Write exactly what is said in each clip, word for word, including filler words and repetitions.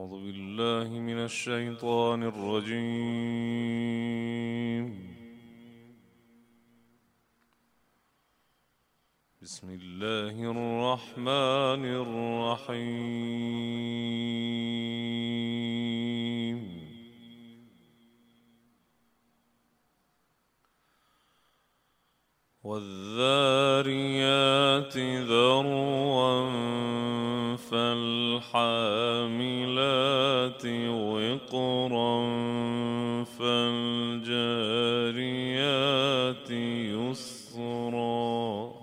أعوذ بالله من الشيطان الرجيم. بسم الله الرحمن الرحيم. والذاريات ذروا فالحاملات وقرا فالجاريات يسرا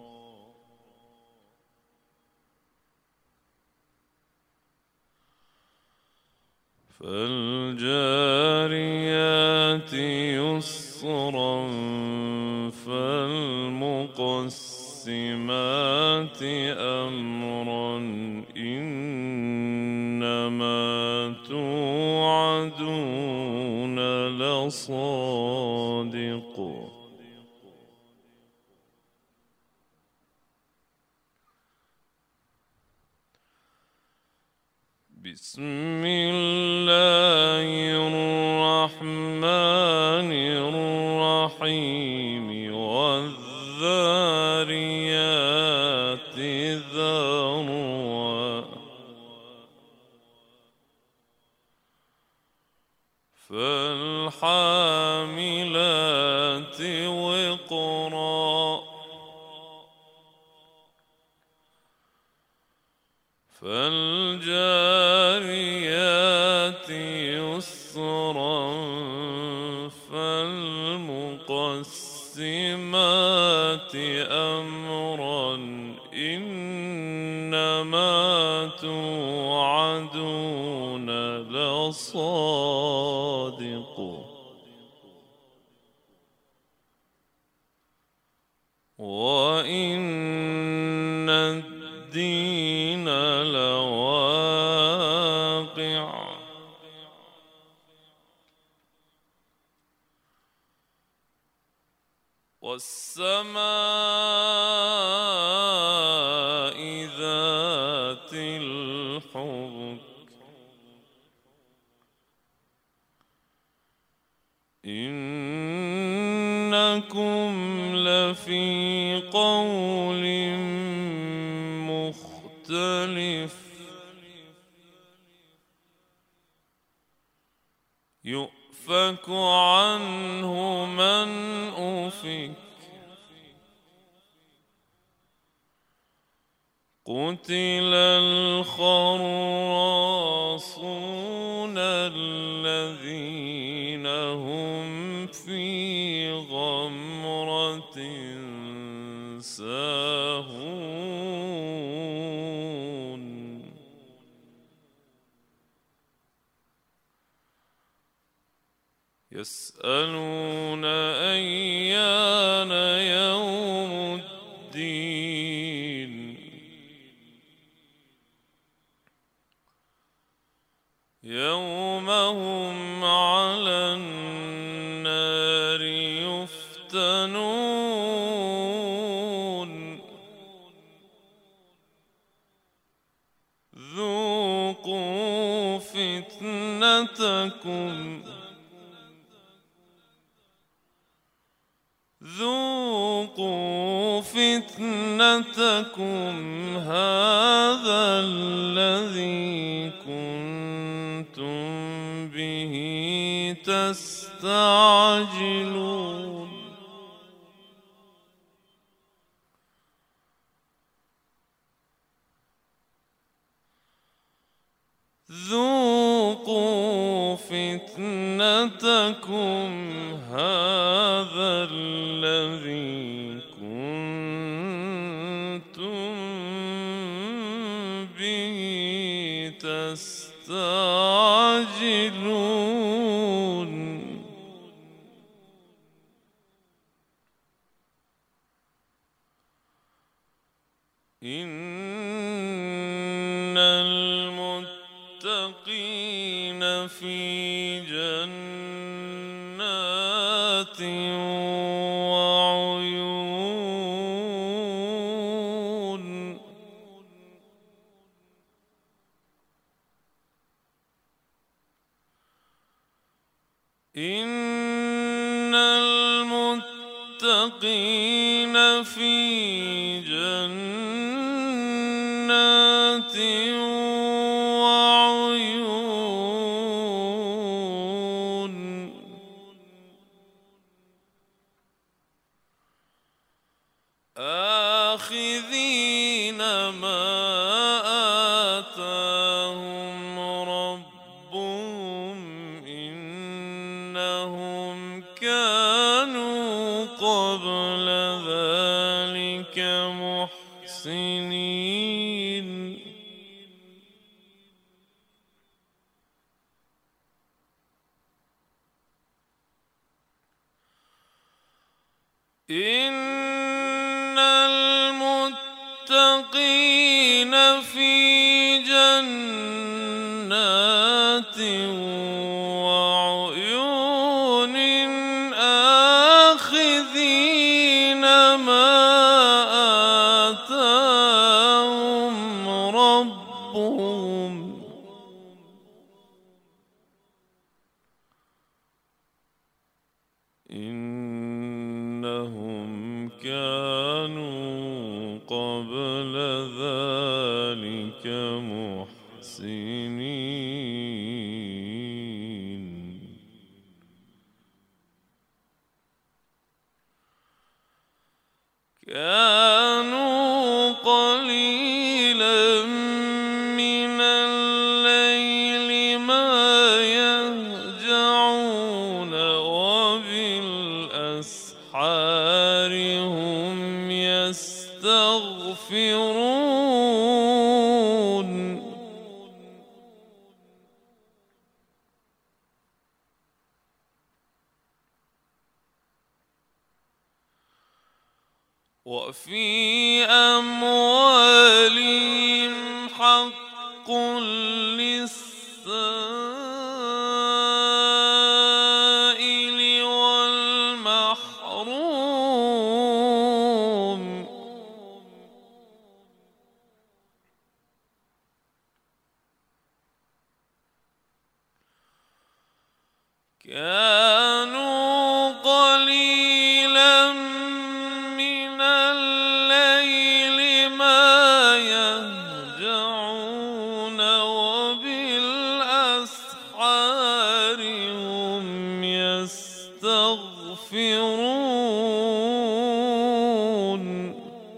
فالجاريات يسرا فالمقسمات أمرا إنما توعدون لصادق. بسم الله الرحمن الرحيم. والذاريات ذروا فالحاملات وقرا فالجاريات يسرا فالمقسمات أمرا إنما توعدون لصادق. وإن الدين لواقع. والسماء ذات الحبك إنكم لفي قول مختلف. يؤفك عنه من أفك. قتل الخراصون الذين هم في غمرة ساهون. يسألون أيان يوم الدين. يوم هم على النار يفتنون. ذوقوا فتنتكم ذوقوا فتنتكم هذا الذي كنتم به تستعجلون. ذوقوا فتنتكم هذا الذي كنتم به تستعجلون. إن المتقين في جنات وعيون. إن المتقين في جنات وعيون آخذين ما آتاهم ربهم إنهم كانوا قبل ذلك محسنين إن المتقين في جنات وعيون آخذين ما آتاهم ربهم إنهم كانوا قبل ذلك محسنين كانوا قليلا من الليل ما يهجعون وبالأسحار هم يستغفرون وفي أموالهم حق للسائل والمحروم كانوا قليلا من الليل ما يهجعون وبالأسحار هم يستغفرون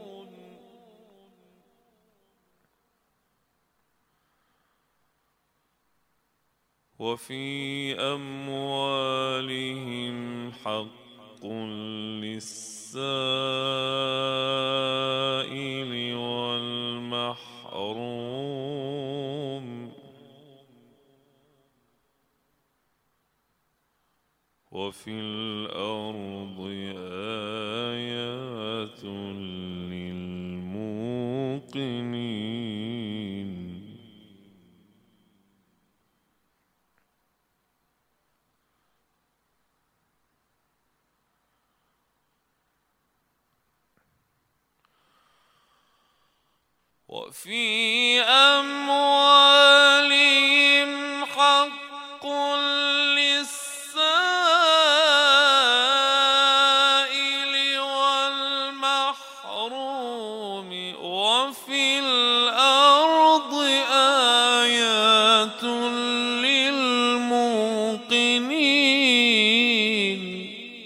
وفي أموالهم حق للسائل والمحروم وفي الأرض آيات للموقنين وفي أموالهم حق للسائل والمحروم وفي الأرض آيات للموقنين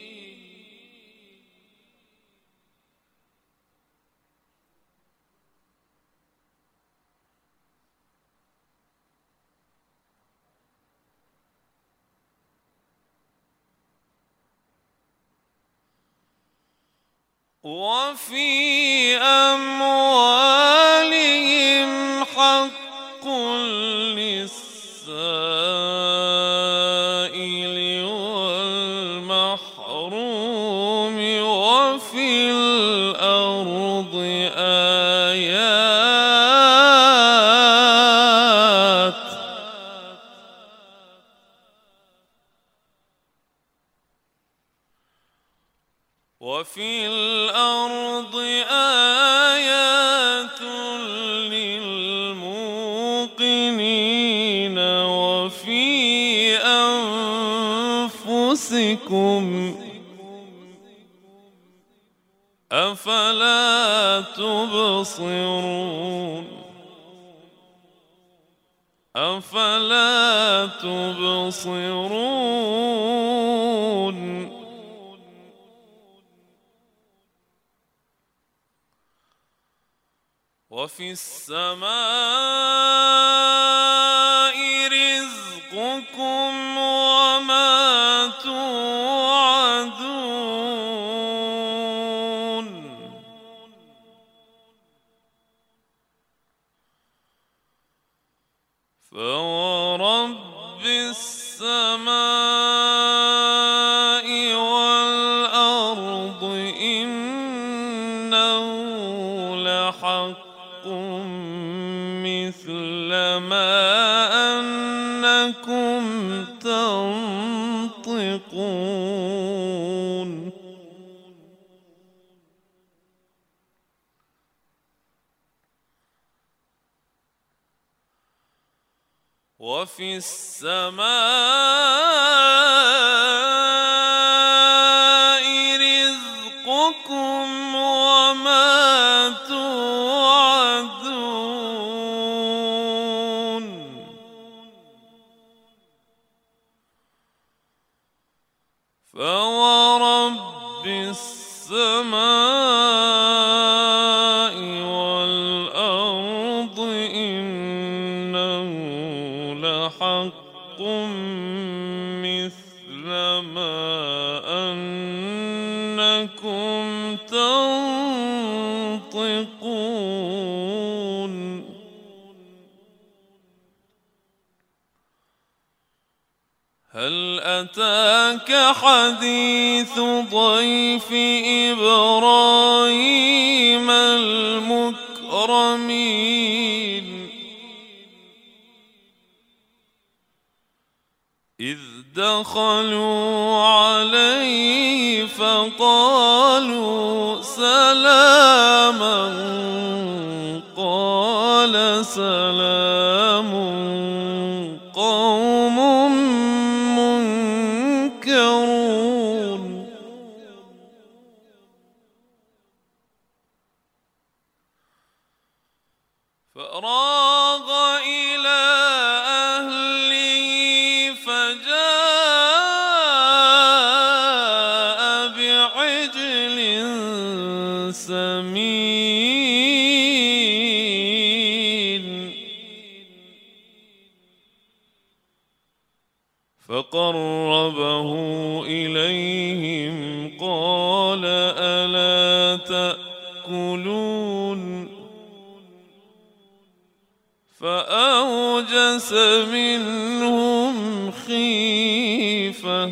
وفي أموالهم حق للسائل والمحروم وفي الأرض آيات وفي الأرض آيات للموقنين وفي أنفسهم أنفسكم أفلا تبصرون أفلا تبصرون وفي السماء رزقكم وما توعدون فورب السماء والأرض إنه لحق مثل ما أنكم تنطقون وفي السماء رزقكم وما توعدون فورب السماء والأرض إنه لحق مثل ما أنكم تنطقون هل أتاك حديث ضيف إبراهيم المكرمين إذ دخلوا عليه فقالوا سلاما قال سلام قوم منكرون فراغ إلى أهله فجاء بعجل سمين فقربه إليهم قال ألا تأكلون فأوجس منهم خيفة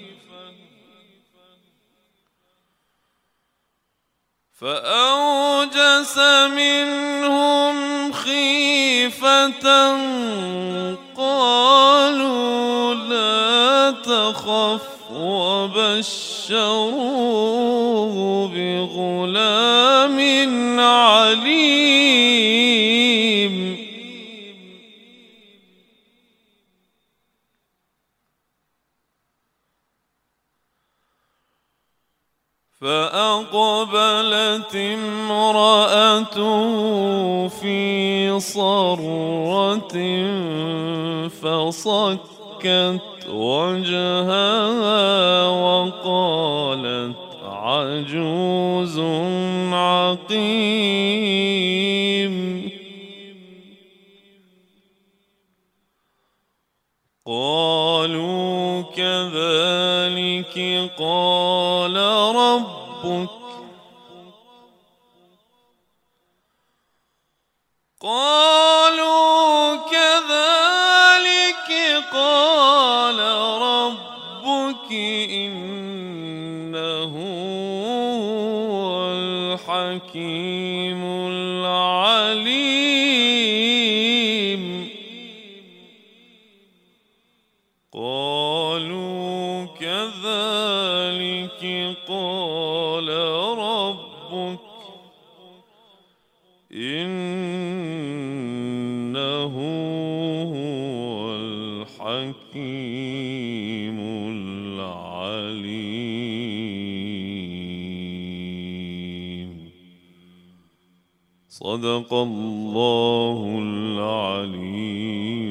فأوجس منهم خيفة قالوا لا تخف وبشروه بغلام عليم فأقبلت امرأته في صرة فصكت وجهها وقالت عجوز عقيم قالوا كذلك قال ربك قالوا كذلك قال ربك إنه هو الحكيم العليم قالوا كذلك قال ربك إنه هو الحكيم العليم صدق الله العلي